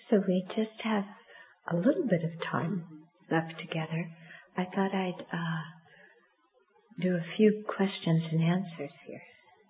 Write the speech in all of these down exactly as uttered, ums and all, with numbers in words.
So we just have a little bit of time left together. I thought I'd uh, do a few questions and answers here.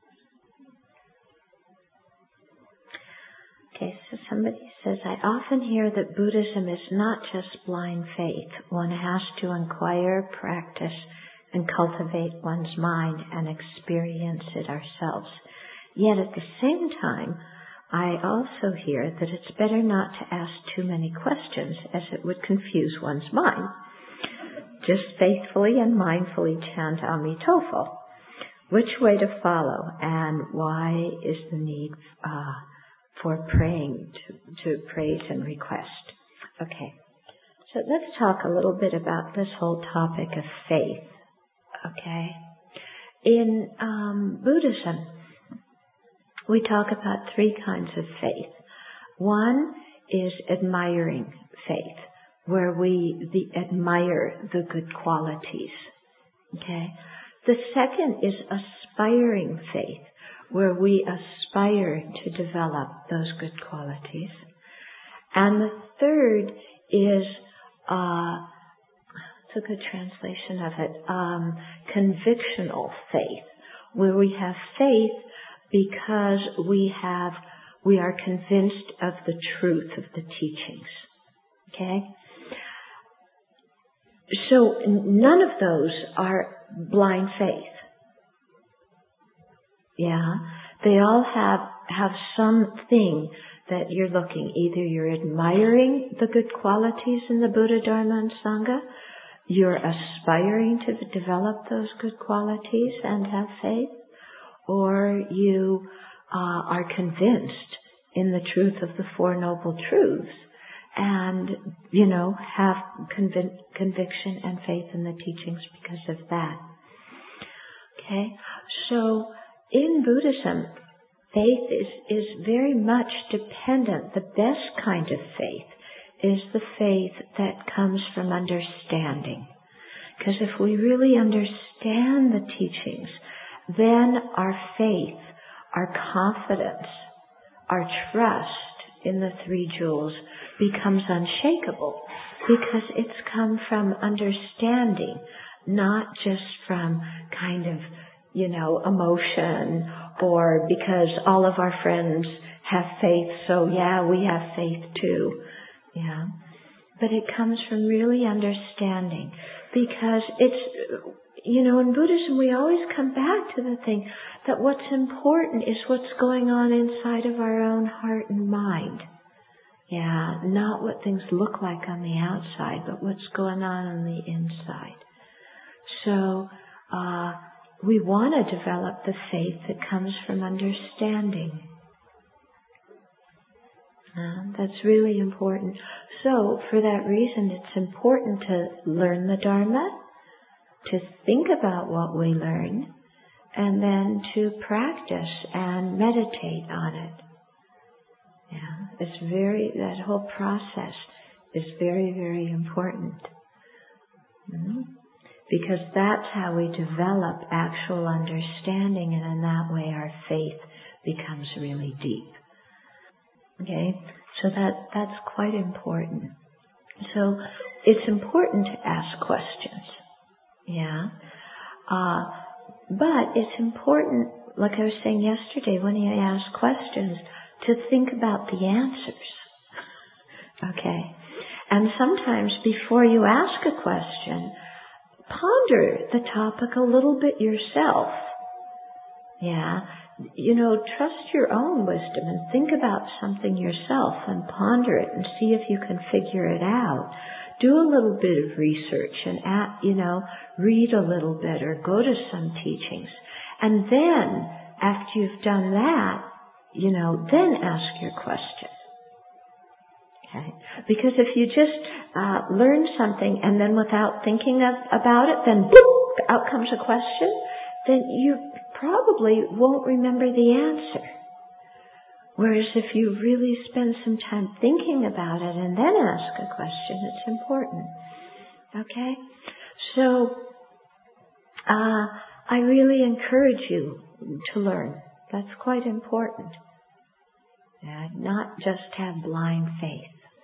Okay, so somebody says, I often hear that Buddhism is not just blind faith. One has to inquire, practice, and cultivate one's mind and experience it ourselves. Yet at the same time, I also hear that it's better not to ask too many questions, as it would confuse one's mind. Just faithfully and mindfully chant Amitofo. Which way to follow, and why is the need uh, for praying to, to praise and request? Okay, so let's talk a little bit about this whole topic of faith. Okay, in um, Buddhism, we talk about three kinds of faith. One is admiring faith, where we the, admire the good qualities. Okay. The second is aspiring faith, where we aspire to develop those good qualities. And the third is, uh, it's a good translation of it, um, convictional faith, where we have faith because we have, we are convinced of the truth of the teachings. Okay? So none of those are blind faith. Yeah? They all have, have something that you're looking. Either you're admiring the good qualities in the Buddha, Dharma, and Sangha, you're aspiring to develop those good qualities and have faith, or you uh, are convinced in the truth of the Four Noble Truths and, you know, have convic- conviction and faith in the teachings because of that. Okay? So, in Buddhism, faith is, is very much dependent. The best kind of faith is the faith that comes from understanding. Because if we really understand the teachings, then our faith, our confidence, our trust in the three jewels becomes unshakable, because it's come from understanding, not just from kind of, you know, emotion, or because all of our friends have faith, so yeah, we have faith too. Yeah. But it comes from really understanding, because it's, you know, in Buddhism we always come back to the thing that what's important is what's going on inside of our own heart and mind. Yeah, not what things look like on the outside, but what's going on on the inside. So, uh, we want to develop the faith that comes from understanding. Uh, that's really important. So, for that reason, it's important to learn the Dharma, to think about what we learn, and then to practice and meditate on it. Yeah, it's very, that whole process is very, very important. Mm-hmm. Because that's how we develop actual understanding, and in that way our faith becomes really deep. Okay, so that that's quite important. So it's important to ask questions, yeah. Uh, but it's important, like I was saying yesterday, when you ask questions, to think about the answers. Okay, and sometimes before you ask a question, ponder the topic a little bit yourself. Yeah. You know, trust your own wisdom and think about something yourself and ponder it and see if you can figure it out. Do a little bit of research and, at, you know, read a little bit or go to some teachings. And then, after you've done that, you know, then ask your question. Okay? Because if you just uh, learn something and then without thinking of, about it, then boop, out comes a question, then you probably won't remember the answer. Whereas if you really spend some time thinking about it and then ask a question, it's important. Okay? So, uh, I really encourage you to learn. That's quite important. Uh, not just have blind faith.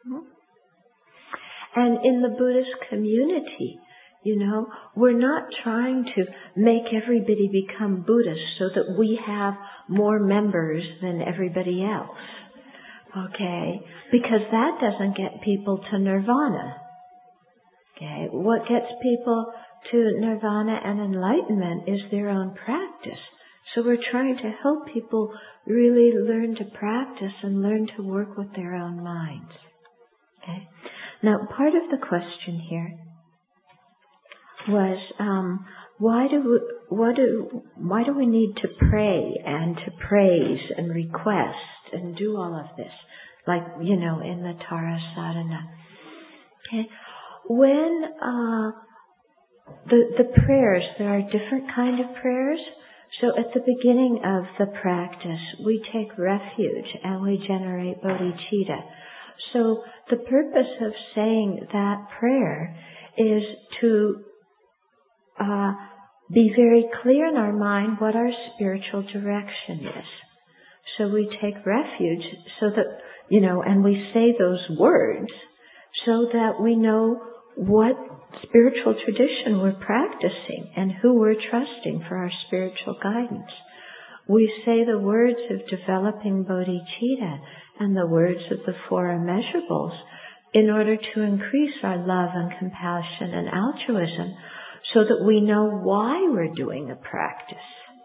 And in the Buddhist community, you know, we're not trying to make everybody become Buddhist so that we have more members than everybody else. Okay? Because that doesn't get people to nirvana. Okay? What gets people to nirvana and enlightenment is their own practice. So we're trying to help people really learn to practice and learn to work with their own minds. Okay? Now, part of the question here was um, why do we, what do why do we need to pray and to praise and request and do all of this, like you know in the Tara Sadhana? Okay, when uh, the the prayers, there are different kind of prayers. So at the beginning of the practice, we take refuge and we generate bodhicitta. So the purpose of saying that prayer is to uh, be very clear in our mind what our spiritual direction is. So we take refuge so that, you know, and we say those words so that we know what spiritual tradition we're practicing and who we're trusting for our spiritual guidance. We say the words of developing bodhicitta and the words of the four immeasurables in order to increase our love and compassion and altruism so that we know why we're doing a practice.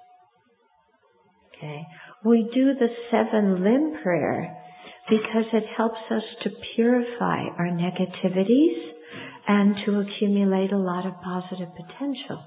Okay? We do the seven limb prayer because it helps us to purify our negativities and to accumulate a lot of positive potential.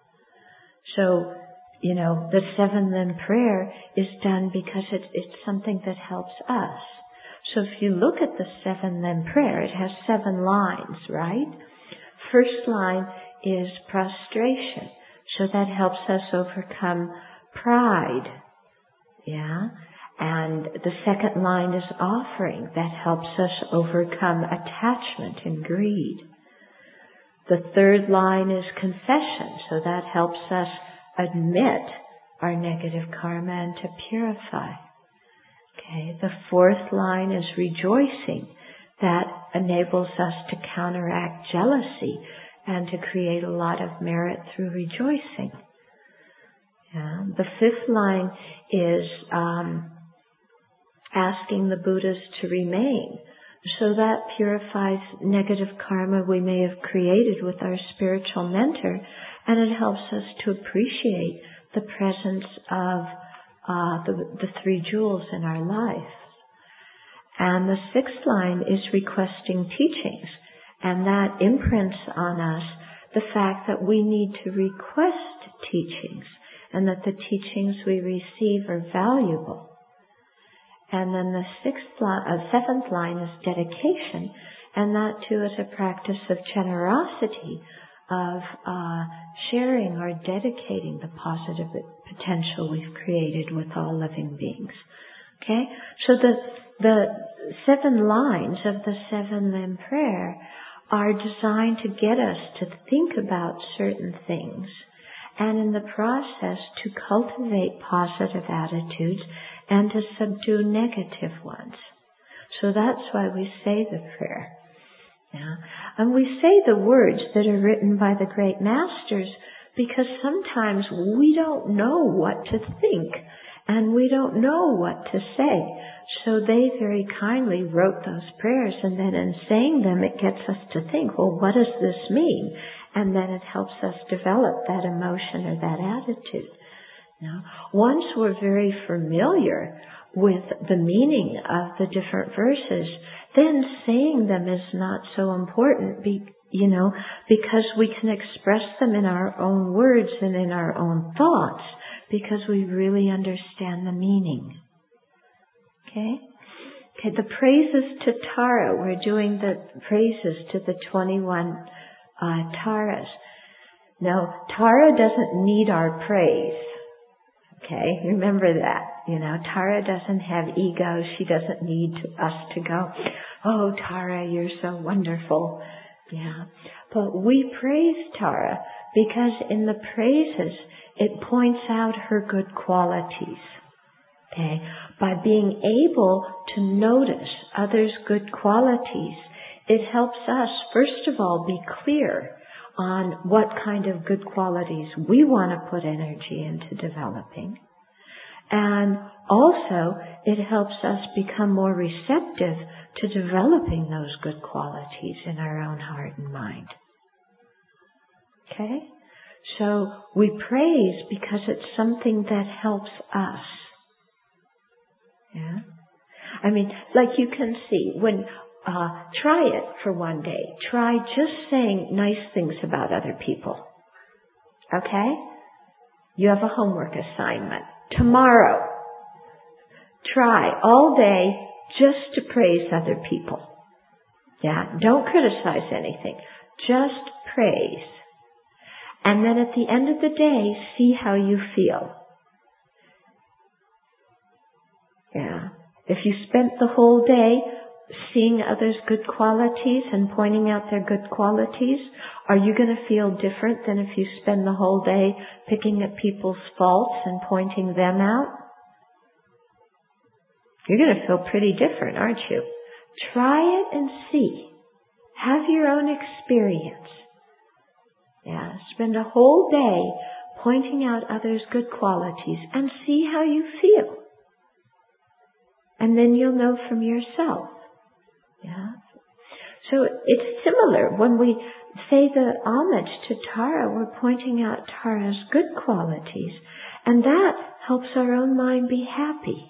So, you know, the seven limb prayer is done because it, it's something that helps us. So if you look at the seven limb prayer, it has seven lines, right? First line is prostration. So that helps us overcome pride. Yeah? And the second line is offering. That helps us overcome attachment and greed. The third line is confession. So that helps us admit our negative karma and to purify. Okay. The fourth line is rejoicing. That enables us to counteract jealousy and to create a lot of merit through rejoicing. Yeah. The fifth line is um, asking the Buddhas to remain. So that purifies negative karma we may have created with our spiritual mentor, and it helps us to appreciate the presence of uh, the, the three jewels in our life. And the sixth line is requesting teachings, and that imprints on us the fact that we need to request teachings, and that the teachings we receive are valuable. And then the sixth line, uh, seventh line is dedication, and that too is a practice of generosity, of uh, sharing or dedicating the positive potential we've created with all living beings. Okay, so the the seven lines of the seven limb prayer are designed to get us to think about certain things, and in the process to cultivate positive attitudes and to subdue negative ones. So that's why we say the prayer. Yeah. And we say the words that are written by the great masters because sometimes we don't know what to think and we don't know what to say. So they very kindly wrote those prayers, and then in saying them it gets us to think, well, what does this mean? And then it helps us develop that emotion or that attitude. Now, once we're very familiar with the meaning of the different verses, then saying them is not so important, be, you know, because we can express them in our own words and in our own thoughts, because we really understand the meaning. Okay? Okay, the praises to Tara, we're doing the praises to the twenty-one uh, Taras. Now, Tara doesn't need our praise. Okay, remember that. You know, Tara doesn't have ego. She doesn't need to, us to go, oh, Tara, you're so wonderful. Yeah. But we praise Tara because in the praises, it points out her good qualities. Okay? By being able to notice others' good qualities, it helps us, first of all, be clear on what kind of good qualities we want to put energy into developing. And also, it helps us become more receptive to developing those good qualities in our own heart and mind. Okay? So we praise because it's something that helps us. Yeah? I mean, like you can see, when uh, try it for one day. Try just saying nice things about other people. Okay? You have a homework assignment. Tomorrow, try all day just to praise other people. Yeah? Don't criticize anything. Just praise. And then at the end of the day, see how you feel. Yeah. If you spent the whole day seeing others' good qualities and pointing out their good qualities, are you going to feel different than if you spend the whole day picking at people's faults and pointing them out? You're going to feel pretty different, aren't you? Try it and see. Have your own experience. Yeah, spend a whole day pointing out others' good qualities and see how you feel. And then you'll know from yourself. Yeah. So it's similar. When we say the homage to Tara, we're pointing out Tara's good qualities, and that helps our own mind be happy.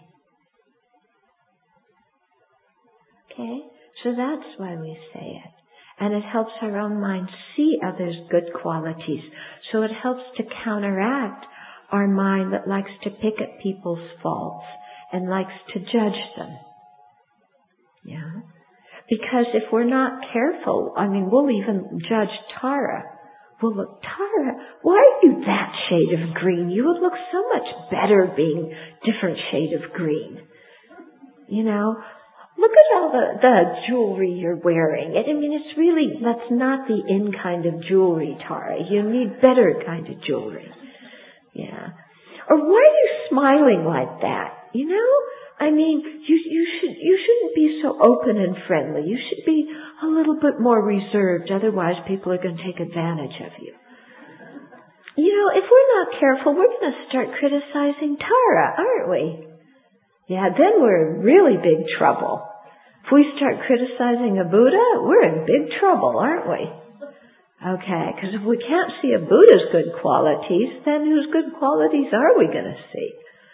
Okay? So that's why we say it. And it helps our own mind see others' good qualities. So it helps to counteract our mind that likes to pick at people's faults and likes to judge them. Yeah? Because if we're not careful, I mean, we'll even judge Tara. We'll look, Tara, why are you that shade of green? You would look so much better being different shade of green. You know? Look at all the, the jewelry you're wearing. I mean, it's really, that's not the in kind of jewelry, Tara. You need better kind of jewelry. Yeah. Or why are you smiling like that? You know? I mean, you, you should, you shouldn't be so open and friendly. You should be a little bit more reserved. Otherwise, people are going to take advantage of you. You know, if we're not careful, we're going to start criticizing Tara, aren't we? Yeah, then we're in really big trouble. If we start criticizing a Buddha, we're in big trouble, aren't we? Okay, because if we can't see a Buddha's good qualities, then whose good qualities are we going to see?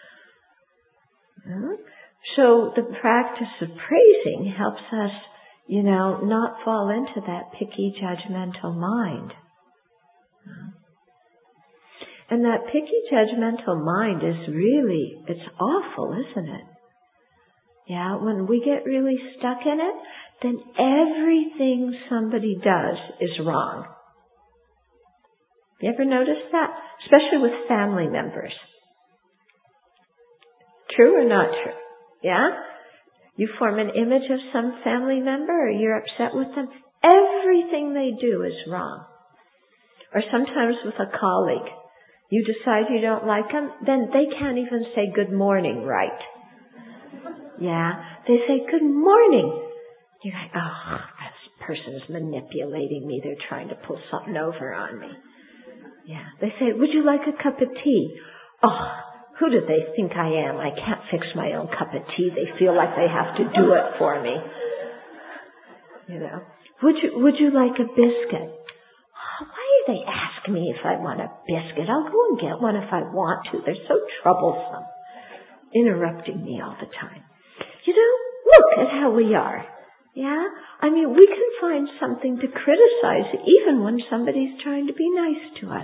Hmm? So the practice of praising helps us, you know, not fall into that picky, judgmental mind. And that picky, judgmental mind is really, it's awful, isn't it? Yeah, when we get really stuck in it, then everything somebody does is wrong. You ever notice that? Especially with family members. True or not true? Yeah? You form an image of some family member or you're upset with them. Everything they do is wrong. Or sometimes with a colleague. You decide you don't like them, then they can't even say good morning right. Yeah? They say good morning. You're like, oh, this person is manipulating me. They're trying to pull something over on me. Yeah. They say, would you like a cup of tea? Oh, who do they think I am? I can't fix my own cup of tea. They feel like they have to do it for me. You know. Would you, would you like a biscuit? Oh, why do they ask me if I want a biscuit? I'll go and get one if I want to. They're so troublesome. Interrupting me all the time. You know, look at how we are. Yeah? I mean, we can find something to criticize even when somebody's trying to be nice to us.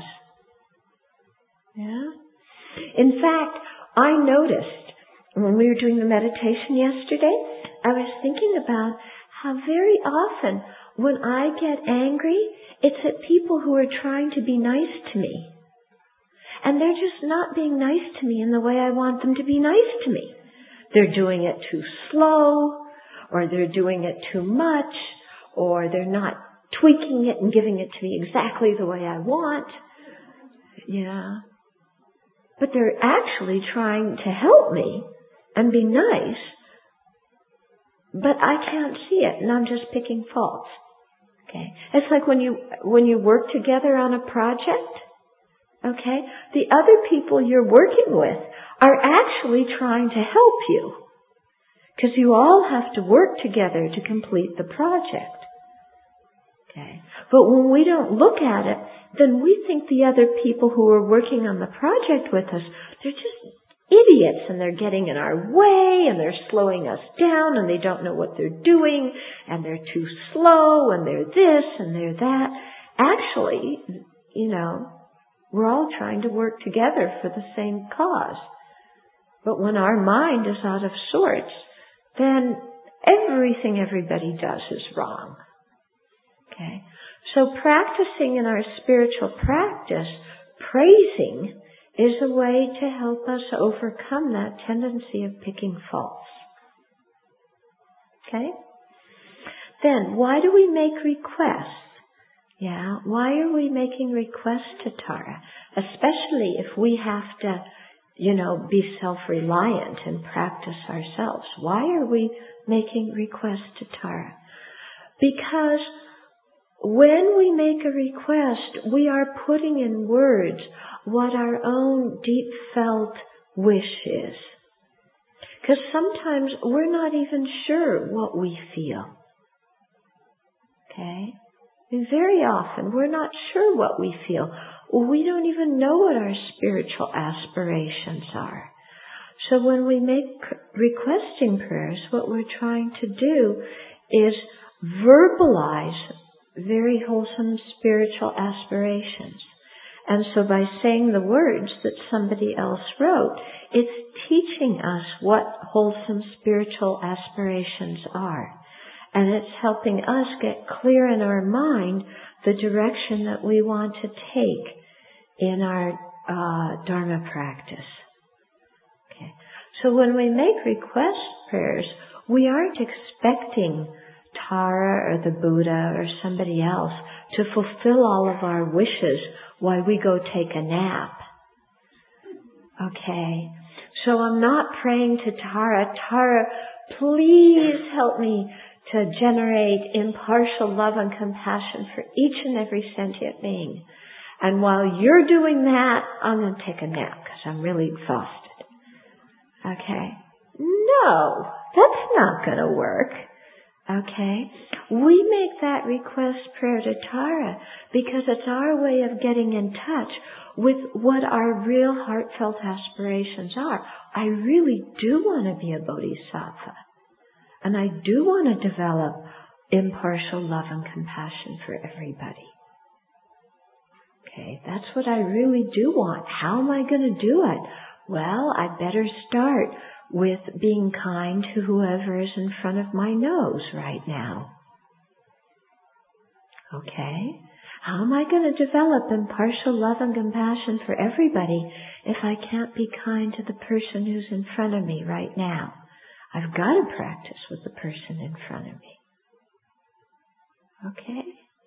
Yeah? In fact, I noticed when we were doing the meditation yesterday, I was thinking about how very often when I get angry, it's at people who are trying to be nice to me. And they're just not being nice to me in the way I want them to be nice to me. They're doing it too slow, or they're doing it too much, or they're not tweaking it and giving it to me exactly the way I want. Yeah. But they're actually trying to help me. and be nice, but I can't see it, and I'm just picking faults. Okay? It's like when you when you work together on a project, okay? The other people you're working with are actually trying to help you, because you all have to work together to complete the project. Okay? But when we don't look at it, then we think the other people who are working on the project with us, they're just idiots, and they're getting in our way, and they're slowing us down, and they don't know what they're doing, and they're too slow, and they're this, and they're that. Actually, you know, we're all trying to work together for the same cause. But when our mind is out of sorts, then everything everybody does is wrong. Okay? So practicing in our spiritual practice, praising is a way to help us overcome that tendency of picking faults. Okay? Then, why do we make requests? Yeah, why are we making requests to Tara? Especially if we have to, you know, be self-reliant and practice ourselves. Why are we making requests to Tara? Because when we make a request, we are putting in words what our own deep felt wish is. Because sometimes we're not even sure what we feel. Okay? And very often we're not sure what we feel. We don't even know what our spiritual aspirations are. So when we make requesting prayers, what we're trying to do is verbalize very wholesome spiritual aspirations. And so by saying the words that somebody else wrote, it's teaching us what wholesome spiritual aspirations are. And it's helping us get clear in our mind the direction that we want to take in our uh, Dharma practice. Okay. So when we make request prayers, we aren't expecting Tara or the Buddha or somebody else to fulfill all of our wishes while we go take a nap. Okay? So I'm not praying to Tara, Tara, please help me to generate impartial love and compassion for each and every sentient being. And while you're doing that, I'm going to take a nap because I'm really exhausted. Okay? No, that's not going to work. Okay? We make that request prayer to Tara because it's our way of getting in touch with what our real heartfelt aspirations are. I really do want to be a bodhisattva. And I do want to develop impartial love and compassion for everybody. Okay, that's what I really do want. How am I going to do it? Well, I better start with being kind to whoever is in front of my nose right now. Okay? How am I going to develop impartial love and compassion for everybody if I can't be kind to the person who's in front of me right now? I've got to practice with the person in front of me. Okay?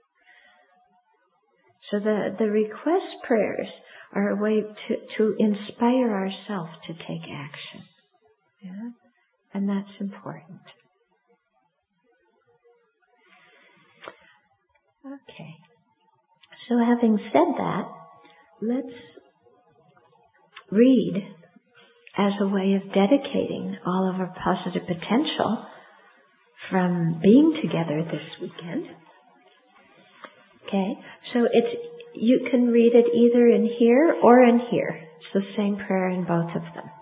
So the, the request prayers are a way to, to inspire ourselves to take action. Yeah? And that's important. Okay. So having said that, let's read as a way of dedicating all of our positive potential from being together this weekend. Okay, so it's you can read it either in here or in here. It's the same prayer in both of them.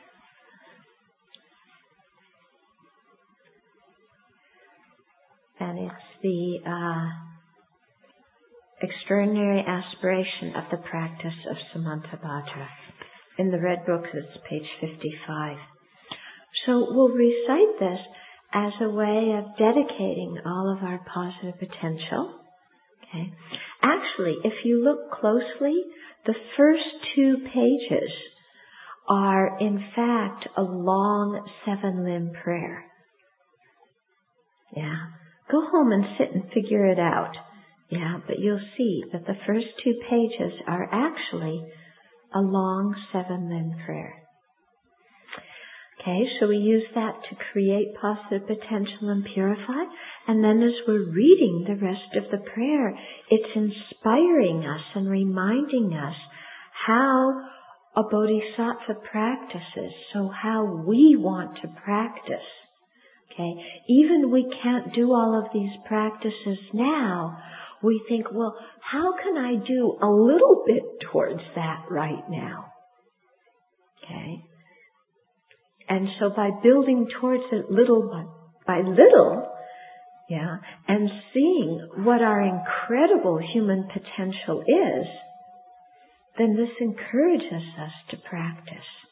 And it's the uh, extraordinary aspiration of the practice of Samantabhadra. In the Red Book, it's page fifty-five. So we'll recite this as a way of dedicating all of our positive potential. Okay. Actually, if you look closely, the first two pages are, in fact, a long seven-limb prayer. Yeah. Go home and sit and figure it out. Yeah, but you'll see that the first two pages are actually a long seven-limb prayer. Okay, so we use that to create positive potential and purify. And then as we're reading the rest of the prayer, it's inspiring us and reminding us how a bodhisattva practices, so how we want to practice. Okay, even we can't do all of these practices now, we think, well, how can I do a little bit towards that right now? Okay. And so by building towards it little by, by little, yeah, and seeing what our incredible human potential is, then this encourages us to practice.